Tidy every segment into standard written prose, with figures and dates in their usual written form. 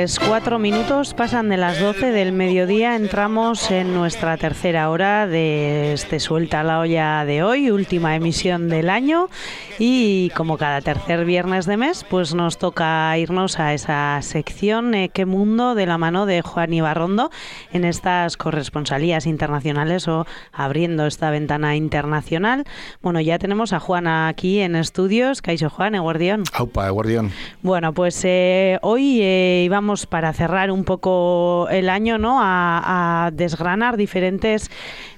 Pues 4 minutos pasan de las 12 del mediodía. Entramos en nuestra tercera hora de este Suelta la Olla de hoy, última emisión del año. Y como cada tercer viernes de mes, pues nos toca irnos a esa sección ¿Qué mundo?, de la mano de Juan Ibarrondo, en estas corresponsalías internacionales o abriendo esta ventana internacional. Bueno, ya tenemos a Juan aquí en estudios. Kaixo Juan, eguerdión. Aupa, eguerdión. Bueno, pues hoy íbamos, para cerrar un poco el año, ¿no?, a desgranar diferentes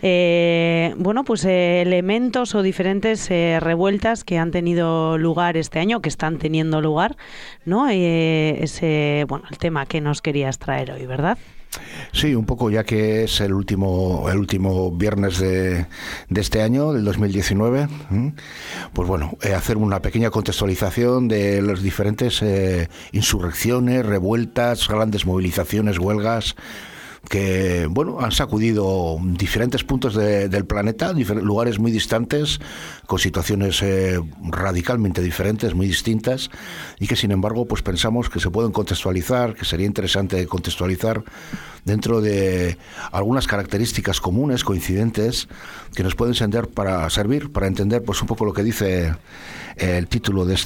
elementos o diferentes revueltas que han tenido lugar este año, que están teniendo lugar, ¿no? El tema que nos querías traer hoy, ¿verdad? Sí, un poco, ya que es el último viernes de este año, del 2019, pues bueno, hacer una pequeña contextualización de las diferentes insurrecciones, revueltas, grandes movilizaciones, huelgas, que bueno, han sacudido diferentes puntos del planeta, lugares muy distantes, con situaciones radicalmente diferentes, muy distintas, y que sin embargo pues pensamos que se pueden contextualizar, que sería interesante contextualizar dentro de algunas características comunes, coincidentes, que nos pueden servir para entender pues un poco lo que dice el título de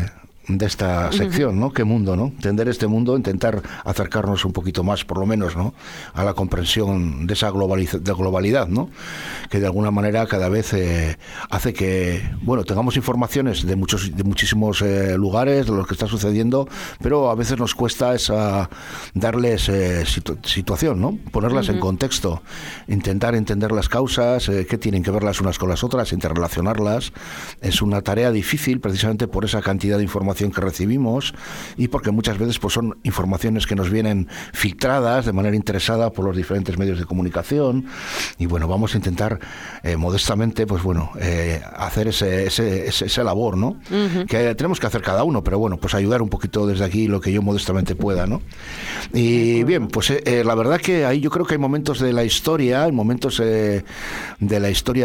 esta sección, ¿no? ¿Qué mundo?, ¿no? Entender este mundo, intentar acercarnos un poquito más, por lo menos, ¿no?, a la comprensión de esa globalidad, ¿no?, que de alguna manera cada vez hace que, bueno, tengamos informaciones de muchísimos lugares, de lo que está sucediendo, pero a veces nos cuesta darles situación, ¿no?, ponerlas en contexto, intentar entender las causas, qué tienen que ver las unas con las otras, interrelacionarlas. Es una tarea difícil precisamente por esa cantidad de información que recibimos y porque muchas veces pues son informaciones que nos vienen filtradas de manera interesada por los diferentes medios de comunicación, y bueno, vamos a intentar modestamente pues bueno, hacer esa labor, ¿no? Que tenemos que hacer cada uno, pero bueno, pues ayudar un poquito desde aquí lo que yo modestamente pueda, ¿no? Y bien, pues la verdad que ahí yo creo que hay momentos de la historia, hay momentos de la historia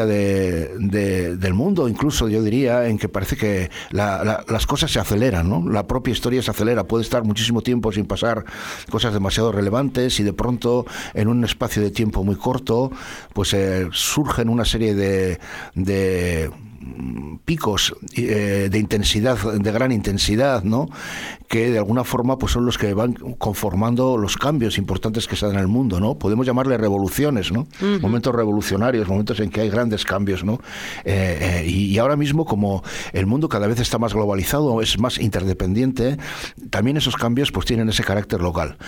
del mundo, incluso yo diría, en que parece que las cosas se aceleran, ¿no? La propia historia se acelera, puede estar muchísimo tiempo sin pasar cosas demasiado relevantes y de pronto en un espacio de tiempo muy corto pues surgen una serie de picos de intensidad, de gran intensidad, ¿no?, que de alguna forma pues son los que van conformando los cambios importantes que se dan en el mundo, ¿no? Podemos llamarle revoluciones, ¿no? Momentos revolucionarios, momentos en que hay grandes cambios, ¿no? Y ahora mismo, como el mundo cada vez está más globalizado, es más interdependiente, también esos cambios pues tienen ese carácter global,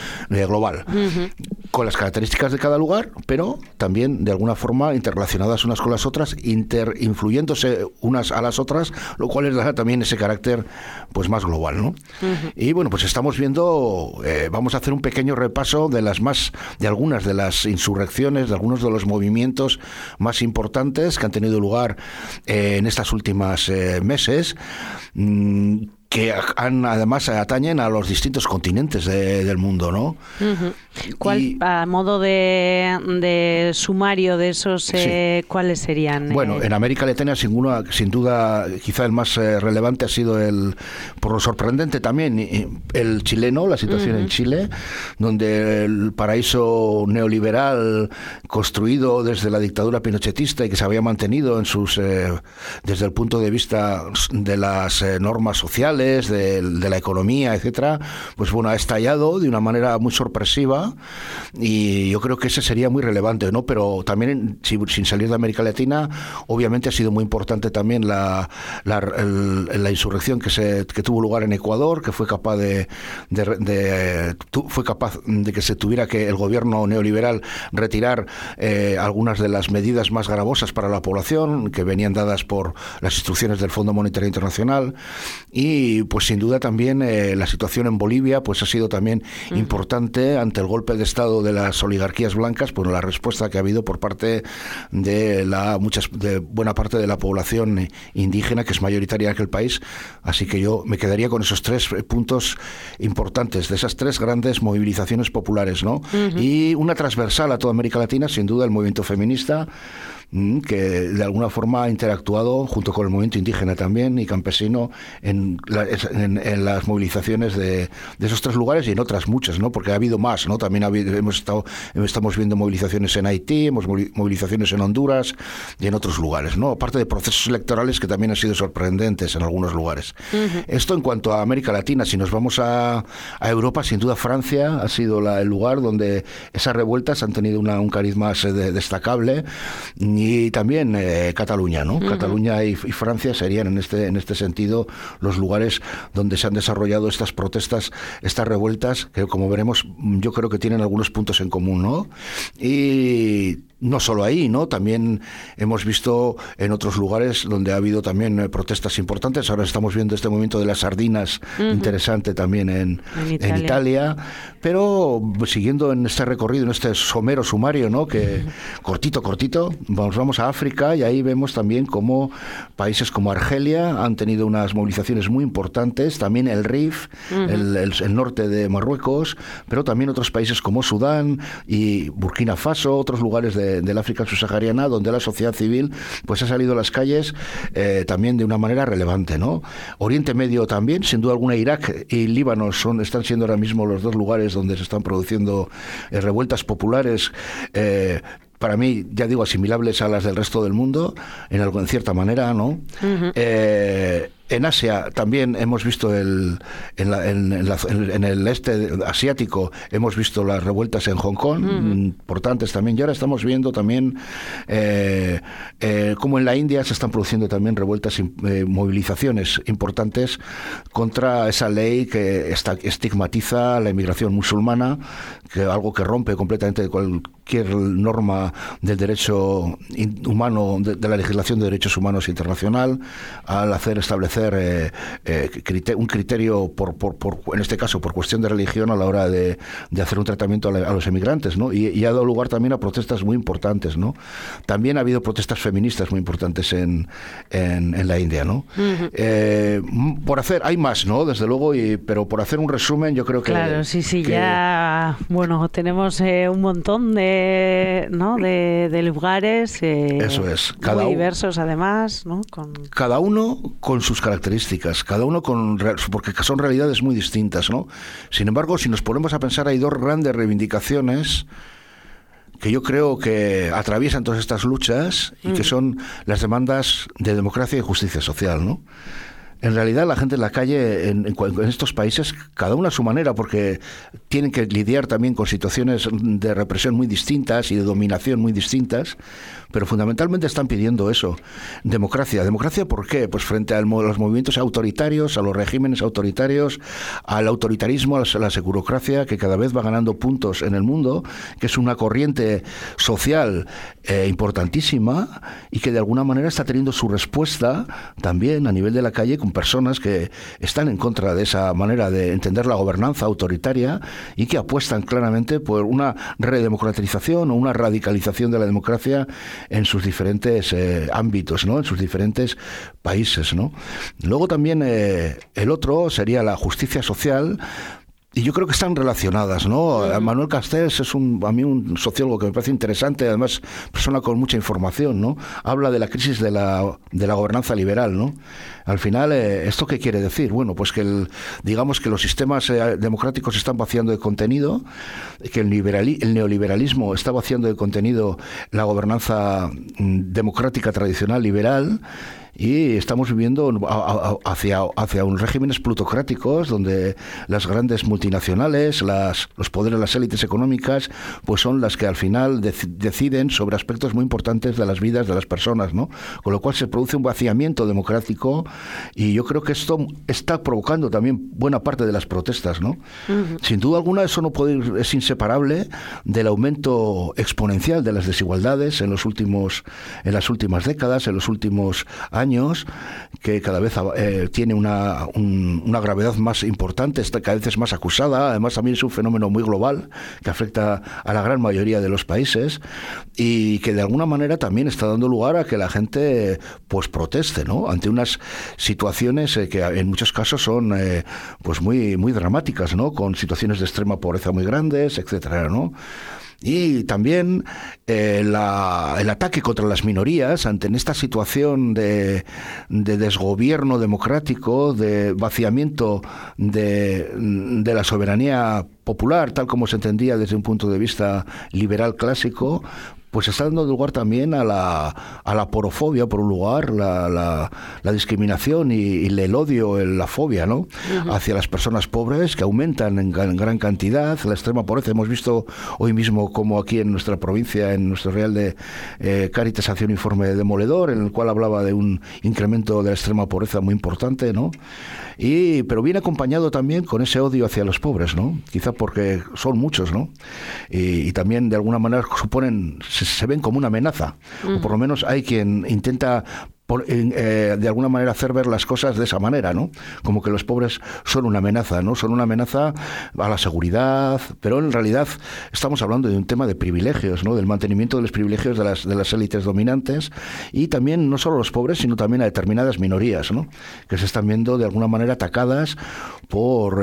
con las características de cada lugar, pero también de alguna forma interrelacionadas unas con las otras, influyéndose unas a las otras, lo cual les da también ese carácter pues más global, ¿no? Y bueno, pues estamos viendo, vamos a hacer un pequeño repaso de algunas de las insurrecciones, de algunos de los movimientos más importantes que han tenido lugar en estas últimas meses, que además atañen a los distintos continentes del mundo, ¿no? A modo de sumario de esos, sí, ¿cuáles serían? Bueno, en América Latina, sin duda, quizá el más relevante ha sido por lo sorprendente también, el chileno, la situación en Chile, donde el paraíso neoliberal construido desde la dictadura pinochetista y que se había mantenido desde el punto de vista de las normas sociales, de la economía, etcétera, pues bueno, ha estallado de una manera muy sorpresiva, y yo creo que ese sería muy relevante, ¿no? Pero también, sin salir de América Latina, obviamente ha sido muy importante también la insurrección que tuvo lugar en Ecuador, que fue capaz de que se tuviera que el gobierno neoliberal retirar algunas de las medidas más gravosas para la población que venían dadas por las instrucciones del Fondo Monetario Internacional. Y pues sin duda también la situación en Bolivia pues ha sido también importante ante el golpe de Estado de las oligarquías blancas, pues la respuesta que ha habido por parte de buena parte de la población indígena, que es mayoritaria en aquel país. Así que yo me quedaría con esos 3 puntos importantes, de esas 3 grandes movilizaciones populares, ¿no? Y una transversal a toda América Latina, sin duda, el movimiento feminista, que de alguna forma ha interactuado junto con el movimiento indígena también y campesino en las movilizaciones de esos 3 lugares y en otras muchas, ¿no? Porque ha habido más, ¿no? También estamos viendo movilizaciones en Haití, movilizaciones en Honduras y en otros lugares, ¿no? Aparte de procesos electorales que también han sido sorprendentes en algunos lugares. Esto en cuanto a América Latina. Si nos vamos a Europa, sin duda Francia ha sido el lugar donde esas revueltas han tenido un carisma destacable, y también Cataluña, ¿no? Cataluña y Francia serían en este sentido los lugares donde se han desarrollado estas protestas, estas revueltas, que como veremos yo creo que tienen algunos puntos en común, ¿no? Y no solo ahí, ¿no? También hemos visto en otros lugares donde ha habido también protestas importantes. Ahora estamos viendo este movimiento de las sardinas, interesante también en Italia. Pero siguiendo en este recorrido, en este somero sumario, ¿no? Que cortito, vamos a África, y ahí vemos también cómo países como Argelia han tenido unas movilizaciones muy importantes, también el Rif, el norte de Marruecos, pero también otros países como Sudán y Burkina Faso, otros lugares del África subsahariana, donde la sociedad civil pues ha salido a las calles también de una manera relevante, ¿no? Oriente Medio también, sin duda alguna, Irak y Líbano están siendo ahora mismo los 2 lugares donde se están produciendo revueltas populares, para mí, ya digo, asimilables a las del resto del mundo, en cierta manera, ¿no? En Asia también hemos visto en el este asiático, hemos visto las revueltas en Hong Kong, importantes también, y ahora estamos viendo también como en la India se están produciendo también revueltas, movilizaciones importantes contra esa ley que estigmatiza la inmigración musulmana, algo que rompe completamente cualquier norma del derecho humano, de la legislación de derechos humanos internacional, al establecer un criterio en este caso por cuestión de religión a la hora de hacer un tratamiento a los emigrantes, ¿no? Y ha dado lugar también a protestas muy importantes, ¿no? También ha habido protestas feministas muy importantes en la India, ¿no? Por hacer, hay más, ¿no? Desde luego, pero por hacer un resumen, yo creo que... Claro, sí, ya, bueno, tenemos un montón de lugares, eso es, muy diversos además, ¿no? Cada uno con sus características, cada uno porque son realidades muy distintas, ¿no? Sin embargo, si nos ponemos a pensar, hay 2 grandes reivindicaciones que yo creo que atraviesan todas estas luchas y que son las demandas de democracia y justicia social, ¿no? En realidad la gente en la calle en estos países, cada uno a su manera, porque tienen que lidiar también con situaciones de represión muy distintas y de dominación muy distintas, pero fundamentalmente están pidiendo eso, democracia. ¿Democracia por qué? Pues frente a los movimientos autoritarios, a los regímenes autoritarios, al autoritarismo, a la segurocracia, que cada vez va ganando puntos en el mundo, que es una corriente social importantísima y que de alguna manera está teniendo su respuesta también a nivel de la calle con personas que están en contra de esa manera de entender la gobernanza autoritaria y que apuestan claramente por una redemocratización o una radicalización de la democracia en sus diferentes ámbitos, ¿no? En sus diferentes países, ¿no? Luego también el otro sería la justicia social. Y yo creo que están relacionadas, ¿no? Manuel Castells es a mí un sociólogo que me parece interesante, además persona con mucha información, ¿no? Habla de la crisis de la gobernanza liberal, ¿no? Al final, ¿esto qué quiere decir? Bueno, pues que digamos que los sistemas democráticos están vaciando de contenido, que el neoliberalismo está vaciando de contenido la gobernanza democrática tradicional liberal, y estamos viviendo hacia unos regímenes plutocráticos donde las grandes multinacionales, los poderes, las élites económicas, pues son las que al final deciden sobre aspectos muy importantes de las vidas de las personas, ¿no? Con lo cual se produce un vaciamiento democrático, y yo creo que esto está provocando también buena parte de las protestas, ¿no? Sin duda alguna eso es inseparable del aumento exponencial de las desigualdades en las últimas décadas, en los últimos años, que cada vez tiene una gravedad más importante, está cada vez es más acusada. Además también es un fenómeno muy global que afecta a la gran mayoría de los países y que de alguna manera también está dando lugar a que la gente pues proteste, ¿no? Ante unas situaciones que en muchos casos son pues muy, muy dramáticas, ¿no? Con situaciones de extrema pobreza muy grandes, etcétera, ¿no? Y también el ataque contra las minorías ante esta situación de desgobierno democrático, de vaciamiento de la soberanía popular, tal como se entendía desde un punto de vista liberal clásico, pues está dando lugar también a la porofobia, por un lugar, la discriminación y el odio, la fobia, ¿no? Uh-huh. Hacia las personas pobres, que aumentan en gran cantidad, la extrema pobreza. Hemos visto hoy mismo como aquí en nuestra provincia, en nuestro Real de Cáritas, hacía un informe demoledor en el cual hablaba de un incremento de la extrema pobreza muy importante, ¿no? Pero viene acompañado también con ese odio hacia los pobres, ¿no? Quizá porque son muchos, ¿no? Y también de alguna manera se ven como una amenaza, o por lo menos hay quien intenta de alguna manera hacer ver las cosas de esa manera, ¿no? Como que los pobres son una amenaza, ¿no? Son una amenaza a la seguridad, pero en realidad estamos hablando de un tema de privilegios, ¿no? Del mantenimiento de los privilegios de las élites dominantes, y también no solo a los pobres, sino también a determinadas minorías, ¿no? Que se están viendo de alguna manera atacadas por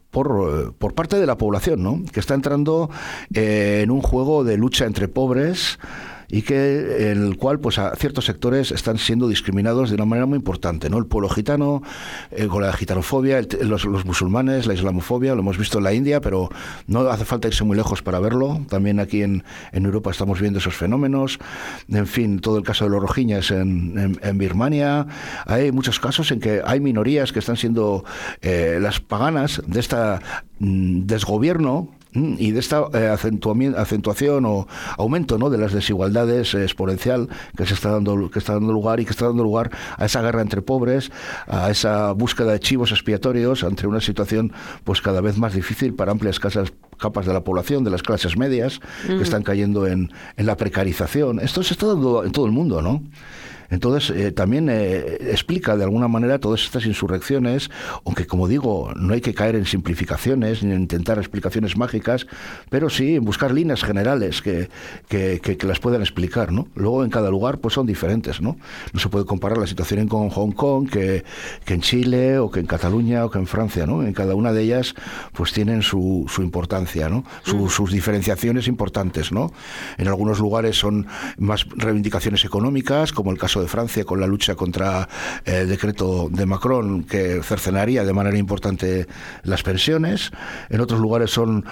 parte de la población, ¿no? Que está entrando en un juego de lucha entre pobres, y en el cual pues a ciertos sectores están siendo discriminados de una manera muy importante, ¿no? El pueblo gitano, con la gitanofobia, los musulmanes, la islamofobia, lo hemos visto en la India, pero no hace falta irse muy lejos para verlo. También aquí en Europa estamos viendo esos fenómenos. En fin, todo el caso de los rohinyas en Birmania. Hay muchos casos en que hay minorías que están siendo las paganas de este desgobierno y de esta acentuación o aumento, ¿no?, de las desigualdades exponencial que está dando lugar a esa guerra entre pobres, a esa búsqueda de chivos expiatorios ante una situación pues cada vez más difícil para amplias capas de la población, de las clases medias, que están cayendo en la precarización. Esto se está dando en todo el mundo, ¿no? Entonces, también explica de alguna manera todas estas insurrecciones, aunque, como digo, no hay que caer en simplificaciones ni en intentar explicaciones mágicas, pero sí en buscar líneas generales que las puedan explicar, ¿no? Luego, en cada lugar, pues son diferentes, ¿no? No se puede comparar la situación en Hong Kong que en Chile, o que en Cataluña, o que en Francia, ¿no? En cada una de ellas, pues tienen su importancia, ¿no? Sus diferenciaciones importantes, ¿no? En algunos lugares son más reivindicaciones económicas, como el caso de Francia, con la lucha contra el decreto de Macron, que cercenaría de manera importante las pensiones. En otros lugares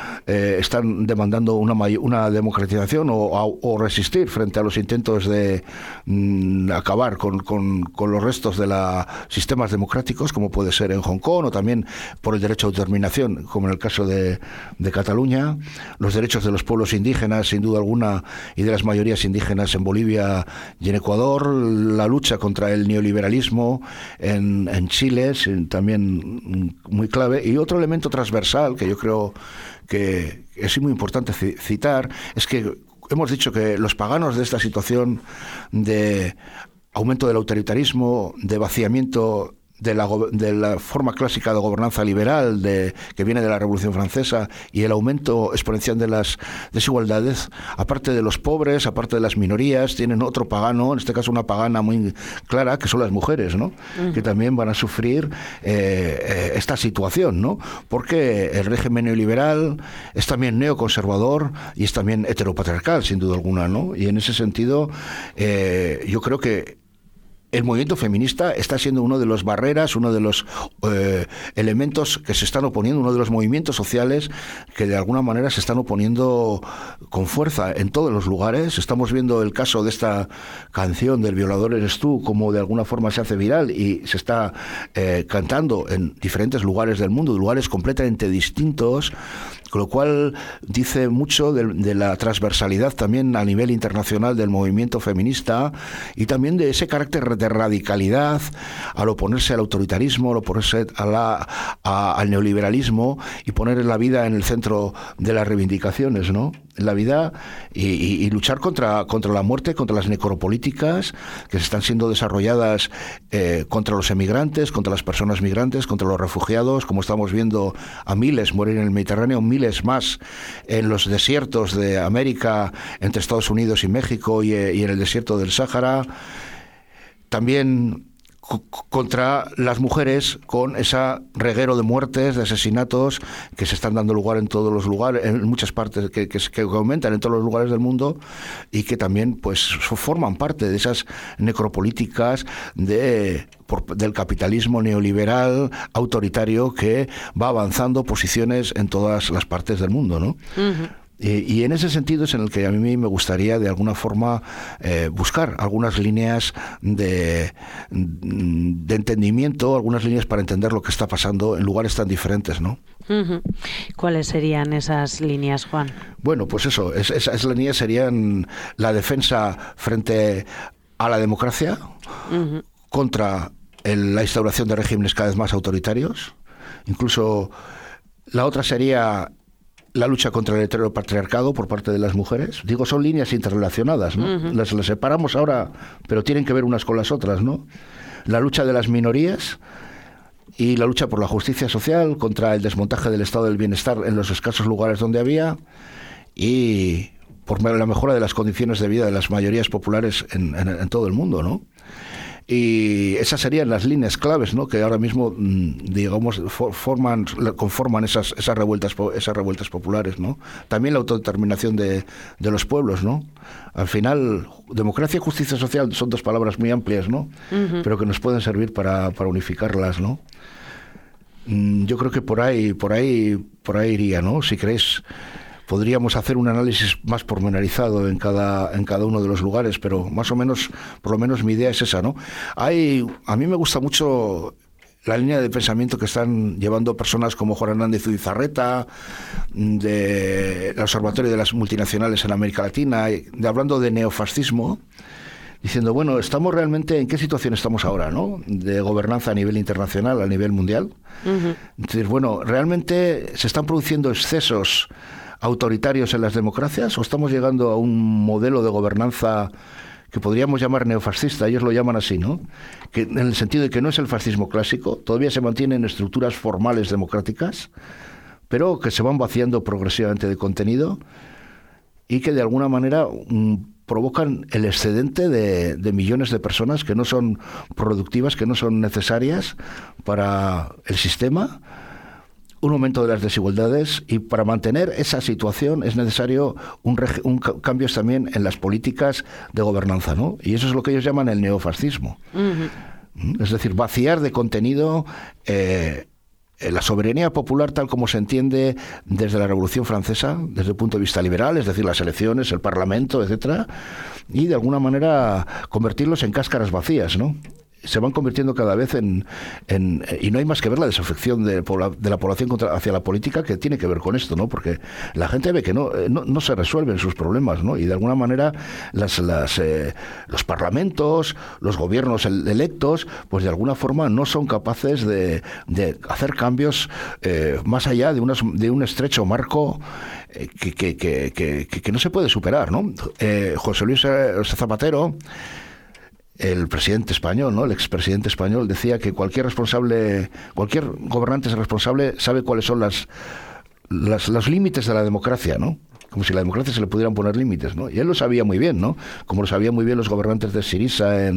están demandando una democratización o resistir frente a los intentos de acabar con los restos de los sistemas democráticos, como puede ser en Hong Kong, o también por el derecho a autodeterminación, como en el caso de Cataluña. Los derechos de los pueblos indígenas, sin duda alguna, y de las mayorías indígenas en Bolivia y en Ecuador. La lucha contra el neoliberalismo en Chile, también muy clave. Y otro elemento transversal que yo creo que es muy importante citar es que hemos dicho que los paganos de esta situación de aumento del autoritarismo, de vaciamiento de la forma clásica de gobernanza liberal que viene de la Revolución Francesa, y el aumento exponencial de las desigualdades, aparte de los pobres, aparte de las minorías, tienen otro pagano, en este caso una pagana muy clara, que son las mujeres, ¿no? Que también van a sufrir esta situación, ¿no? Porque el régimen neoliberal es también neoconservador y es también heteropatriarcal, sin duda alguna, ¿no? Y en ese sentido, yo creo que el movimiento feminista está siendo uno de los barreras, uno de los elementos que se están oponiendo, uno de los movimientos sociales que de alguna manera se están oponiendo con fuerza en todos los lugares. Estamos viendo el caso de esta canción del Violador eres tú, como de alguna forma se hace viral y se está cantando en diferentes lugares del mundo, lugares completamente distintos, con lo cual dice mucho de la transversalidad también a nivel internacional del movimiento feminista, y también de ese carácter de radicalidad al oponerse al autoritarismo, al oponerse al neoliberalismo, y poner la vida en el centro de las reivindicaciones, ¿no? La vida y luchar contra la muerte, contra las necropolíticas que se están siendo desarrolladas contra los emigrantes, contra las personas migrantes, contra los refugiados, como estamos viendo a miles morir en el Mediterráneo, miles más en los desiertos de América, entre Estados Unidos y México, y en el desierto del Sáhara. También contra las mujeres, con ese reguero de muertes, de asesinatos que se están dando lugar en todos los lugares, en muchas partes, que aumentan en todos los lugares del mundo, y que también pues forman parte de esas necropolíticas del capitalismo neoliberal autoritario que va avanzando posiciones en todas las partes del mundo, ¿no? Uh-huh. Y en ese sentido es en el que a mí me gustaría de alguna forma buscar algunas líneas de entendimiento, algunas líneas para entender lo que está pasando en lugares tan diferentes, ¿no? Uh-huh. ¿Cuáles serían esas líneas, Juan? Bueno, pues eso, esas líneas serían la defensa frente a la democracia, uh-huh, contra la instauración de regímenes cada vez más autoritarios. Incluso la otra sería la lucha contra el heteropatriarcado por parte de las mujeres. Digo, son líneas interrelacionadas, ¿no? Uh-huh. Las separamos ahora, pero tienen que ver unas con las otras, ¿no? La lucha de las minorías y la lucha por la justicia social, contra el desmontaje del estado del bienestar en los escasos lugares donde había, y por la mejora de las condiciones de vida de las mayorías populares en todo el mundo, ¿no? Y esas serían las líneas claves, ¿no?, que ahora mismo, digamos, conforman esas revueltas populares, ¿no? También la autodeterminación de los pueblos, ¿no? Al final, democracia y justicia social son dos palabras muy amplias, ¿no? Uh-huh. Pero que nos pueden servir para unificarlas, ¿no? Yo creo que por ahí iría, ¿no? Si queréis, podríamos hacer un análisis más pormenorizado en cada uno de los lugares, pero más o menos, por lo menos mi idea es esa, ¿no? A mí me gusta mucho la línea de pensamiento que están llevando personas como Juan Hernández Zubizarreta, del Observatorio de las Multinacionales en América Latina, hablando de neofascismo, diciendo, bueno, ¿estamos realmente en qué situación estamos ahora, ¿no?, de gobernanza a nivel internacional, a nivel mundial? Uh-huh. Entonces, bueno, ¿realmente se están produciendo excesos autoritarios en las democracias, o estamos llegando a un modelo de gobernanza que podríamos llamar neofascista? Ellos lo llaman así, ¿no? Que en el sentido de que no es el fascismo clásico, todavía se mantienen estructuras formales democráticas, pero que se van vaciando progresivamente de contenido y que de alguna manera provocan el excedente de millones de personas que no son productivas, que no son necesarias para el sistema, un aumento de las desigualdades, y para mantener esa situación es necesario cambios también en las políticas de gobernanza, ¿no? Y eso es lo que ellos llaman el neofascismo. Uh-huh. Es decir, vaciar de contenido la soberanía popular tal como se entiende desde la Revolución Francesa, desde el punto de vista liberal, es decir, las elecciones, el Parlamento, etcétera, y de alguna manera convertirlos en cáscaras vacías, ¿no? Se van convirtiendo cada vez y no hay más que ver la desafección de la población hacia la política, que tiene que ver con esto, ¿no? Porque la gente ve que no se resuelven sus problemas, ¿no? Y de alguna manera los parlamentos, los gobiernos electos, pues de alguna forma no son capaces de hacer cambios más allá de un estrecho marco que no se puede superar, ¿no? José Luis Zapatero, el presidente español, ¿no?, el expresidente español, decía que cualquier gobernante responsable sabe cuáles son los límites de la democracia, ¿no? Como si a la democracia se le pudieran poner límites, ¿no? Y él lo sabía muy bien, ¿no? Como lo sabían muy bien los gobernantes de Syriza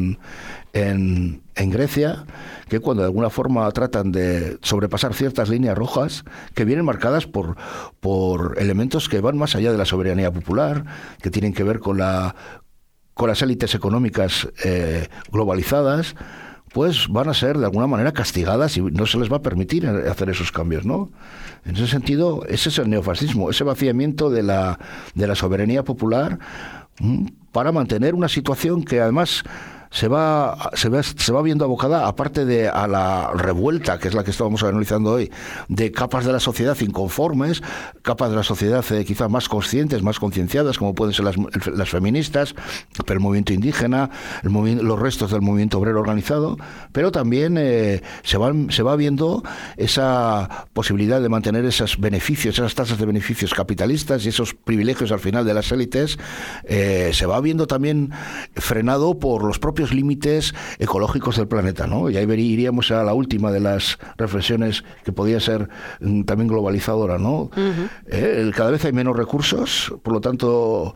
en Grecia, que cuando de alguna forma tratan de sobrepasar ciertas líneas rojas que vienen marcadas por elementos que van más allá de la soberanía popular, que tienen que ver con las élites económicas globalizadas, pues van a ser de alguna manera castigadas y no se les va a permitir hacer esos cambios, ¿no? En ese sentido, ese es el neofascismo, ese vaciamiento de la soberanía popular para mantener una situación que además se va viendo abocada, aparte a la revuelta, que es la que estábamos analizando hoy, de capas de la sociedad inconformes, capas de la sociedad quizás más conscientes, más concienciadas, como pueden ser las feministas, pero el movimiento indígena, los restos del movimiento obrero organizado, pero también se va viendo esa posibilidad de mantener esos beneficios, esas tasas de beneficios capitalistas y esos privilegios al final de las élites, se va viendo también frenado por los propios propios límites ecológicos del planeta, ¿no? Y ahí iríamos a la última de las reflexiones que podía ser también globalizadora, ¿no? Cada vez hay menos recursos, por lo tanto,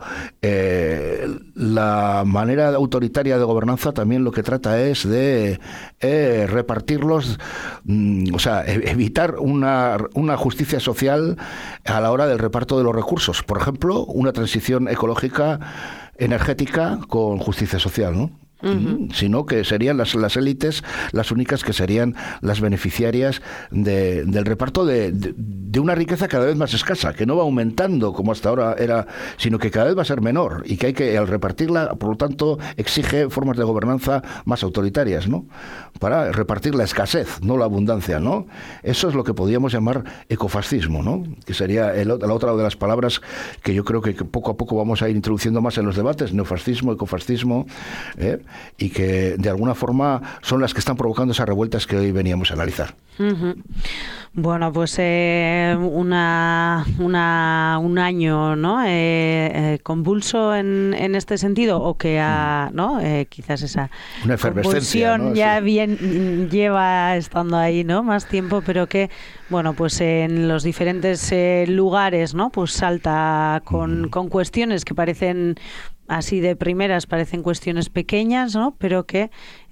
la manera autoritaria de gobernanza también lo que trata es de repartirlos, o sea, evitar una justicia social a la hora del reparto de los recursos. Por ejemplo, una transición ecológica, energética con justicia social, ¿no? Sino que serían las élites las únicas que serían las beneficiarias del reparto de una riqueza cada vez más escasa, que no va aumentando como hasta ahora era, sino que cada vez va a ser menor, y que hay que, al repartirla, por lo tanto, exige formas de gobernanza más autoritarias, ¿no? Para repartir la escasez, no la abundancia, ¿no? Eso es lo que podríamos llamar ecofascismo, ¿no? Que sería la otra de las palabras que yo creo que poco a poco vamos a ir introduciendo más en los debates, neofascismo, ecofascismo, y que de alguna forma son las que están provocando esas revueltas que hoy veníamos a analizar. Bueno, pues un año, ¿no? Convulso en este sentido, o que ¿no? Quizás esa una efervescencia, convulsión, ¿no? Ya bien lleva estando ahí, ¿no? Más tiempo, pero que, bueno, pues en los diferentes lugares, ¿no? Pues salta con cuestiones que parecen, así de primeras, parecen cuestiones pequeñas, ¿no? Pero que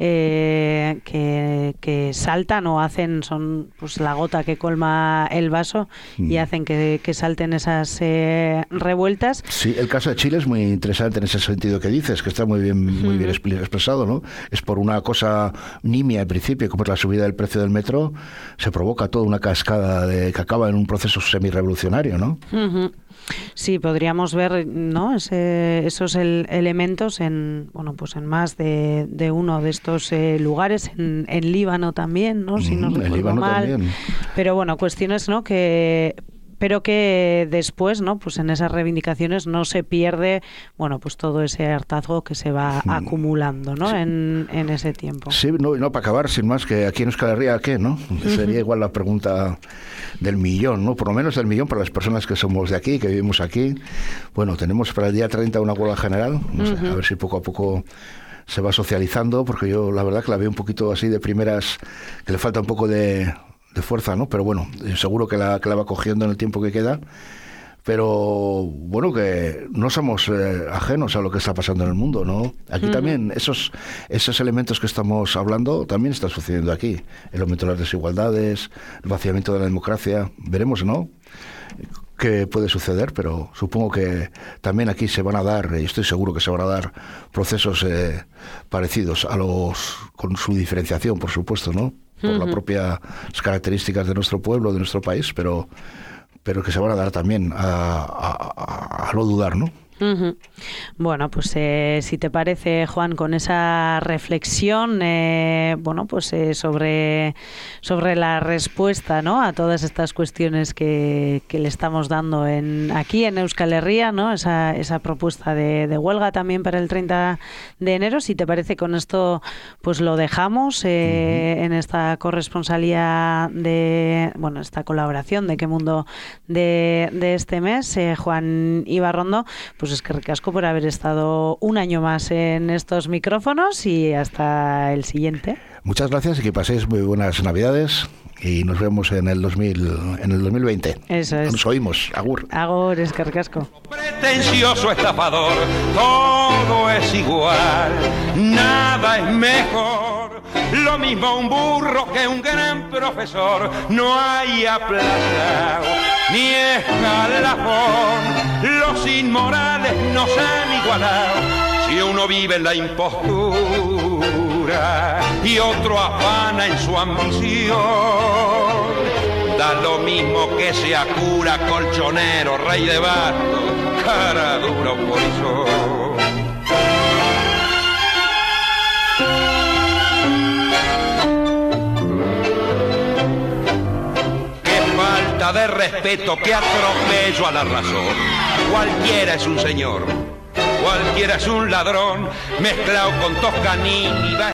saltan o hacen, son pues la gota que colma el vaso y hacen que salten esas revueltas. Sí, el caso de Chile es muy interesante en ese sentido que dices, que está muy bien expresado, ¿no? Es por una cosa nimia al principio, como es la subida del precio del metro, se provoca toda una cascada que acaba en un proceso semi-revolucionario, ¿no? Sí, podríamos ver, ¿no? Esos elementos en, bueno, pues en más de uno de estos lugares, en Líbano también, ¿no? Si no recuerdo mal. También. Pero bueno, cuestiones, ¿no? Pero que después, ¿no? Pues en esas reivindicaciones no se pierde, bueno, pues todo ese hartazgo que se va acumulando, ¿no? Sí. En ese tiempo. Sí, no, para acabar, sin más, que aquí en Euskal Herria, ¿qué, no? Sería igual la pregunta del millón, ¿no? Por lo menos del millón para las personas que somos de aquí, que vivimos aquí. Bueno, tenemos para el día 30 una huelga general, no sé, a ver si poco a poco se va socializando, porque yo la verdad que la veo un poquito así de primeras, que le falta un poco de fuerza, ¿no? Pero bueno, seguro que la va cogiendo en el tiempo que queda. Pero bueno, que no somos ajenos a lo que está pasando en el mundo, ¿no? Aquí también esos elementos que estamos hablando también están sucediendo aquí. El aumento de las desigualdades, el vaciamiento de la democracia. Veremos, ¿no?, qué puede suceder, pero supongo que también aquí se van a dar, y estoy seguro que se van a dar, procesos parecidos con su diferenciación, por supuesto, ¿no? Por las propias características de nuestro pueblo, de nuestro país, pero que se van a dar también a no dudar, ¿no? Bueno, pues si te parece, Juan, con esa reflexión, bueno, pues sobre la respuesta, ¿no?, a todas estas cuestiones que le estamos dando aquí en Euskal Herria, ¿no?, esa propuesta de huelga también para el 30 de enero. Si te parece, con esto pues lo dejamos en esta corresponsalía esta colaboración de Qué Mundo de este mes. Juan Ibarrondo, pues es que ricasco por haber estado un año más en estos micrófonos, y hasta el siguiente. Muchas gracias y que paséis muy buenas Navidades, y nos vemos en el 2020. Eso es. Nos oímos. Agur. Agur, es que ricasco. Pretencioso estafador, todo es igual, nada es mejor. Lo mismo un burro que un gran profesor, no hay aplazado ni escalafón. Los inmorales nos han igualado, si uno vive en la impostura y otro afana en su ambición. Da lo mismo que sea cura, colchonero, rey de bastos, cara dura o polizón. De respeto, que atropello a la razón. Cualquiera es un señor, cualquiera es un ladrón, mezclado con Toscanini.